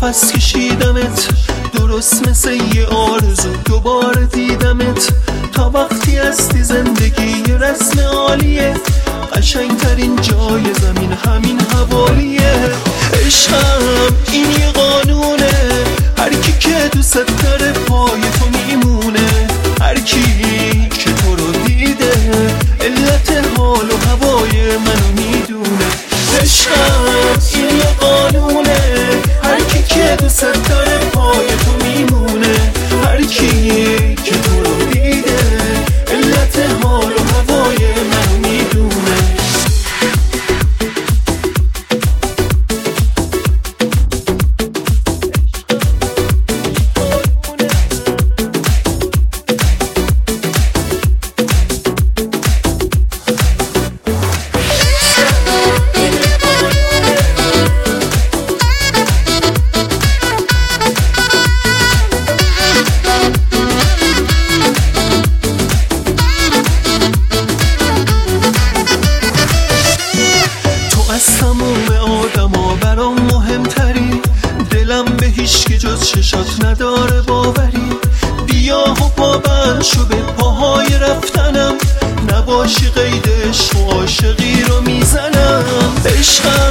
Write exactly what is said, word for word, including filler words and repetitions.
نفس کشیدمت درست مثل یه آرزو دوباره دیدمت. تا وقتی هستی زندگی یه رسم عالیه، قشنگترین جای زمین همین حوالیه. عشقم این یه قانونه، هر کی که دوست داره پای تو میمونه. هر کی که تو رو دیده علت حال و هوای منو میدونه. عشقم این یه قانونه، هر کی که دوست داره پای تو میمونه. هر کی که تو رو دیده علت حال و هوای منو میدونه. از تموم آدما برام مهمتری، دلم به هیچ که جز چشات نداره باوری. بیا و پابند شو به پاهای رفتنم، نباشی قید عشق و عاشقی رو میزنم. عشقم